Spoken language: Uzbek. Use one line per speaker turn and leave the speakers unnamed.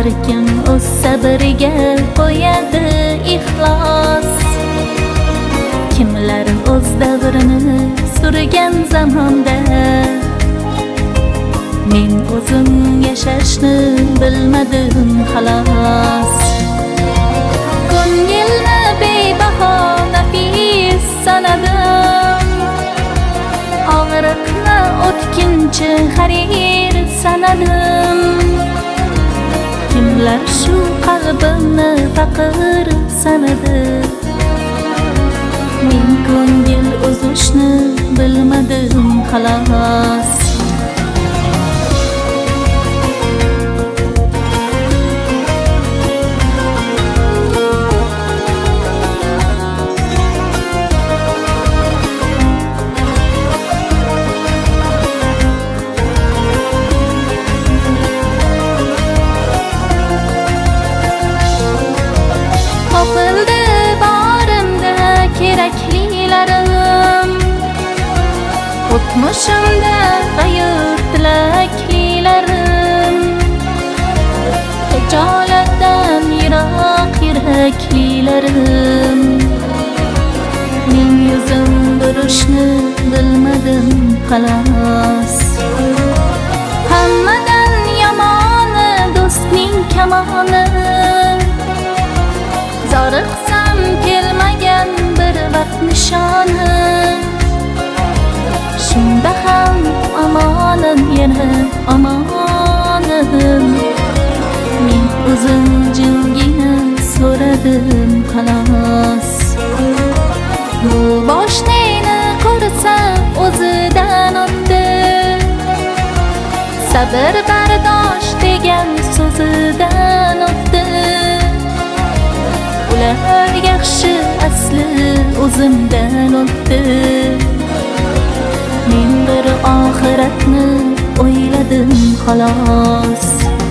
kim o'z sabriga qo'yadi ixlos. Kimlar o'z davrini surgan zamonda men o'zim yashashni bilmadim xolos. Ko'ngilni bebaho nafis sanadim, og'riqni o'tkinchi xarir sanadim. Kimlar shu qalbimni faqir sanadi, men ko'ngil uzishni bilmadim xolos. Topildi borimda keraklilarim, o'tmishimda g'ayur tilaklilarim. Hijolatdan yiroq yuraklilarim, men yuzim burishni bilmadim xolos. Hammadan yomoni do'stning kamoni, zoriqsam kelmagan bir vaqt nishoni. Shunda ham omonim yana omonim, men o'zim jimgina so'radim xolos. Bu boshlayni ko'rsa o'zidan o'tdi, sabr bardosh degan so'zidan o'tdi. Ular yaxshi asli o'zimdan o'tdi, men bir oxiratni o'yladim xolos.